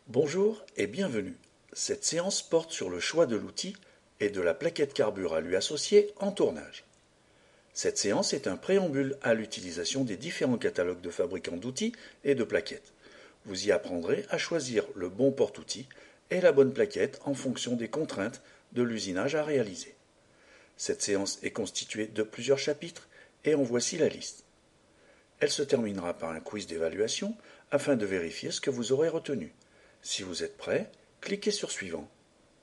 Bonjour et bienvenue. Cette séance porte sur le choix de l'outil et de la plaquette carbure à lui associer en tournage. Cette séance est un préambule à l'utilisation des différents catalogues de fabricants d'outils et de plaquettes. Vous y apprendrez à choisir le bon porte-outil et la bonne plaquette en fonction des contraintes de l'usinage à réaliser. Cette séance est constituée de plusieurs chapitres et en voici la liste. Elle se terminera par un quiz d'évaluation afin de vérifier ce que vous aurez retenu. Si vous êtes prêt, cliquez sur Suivant.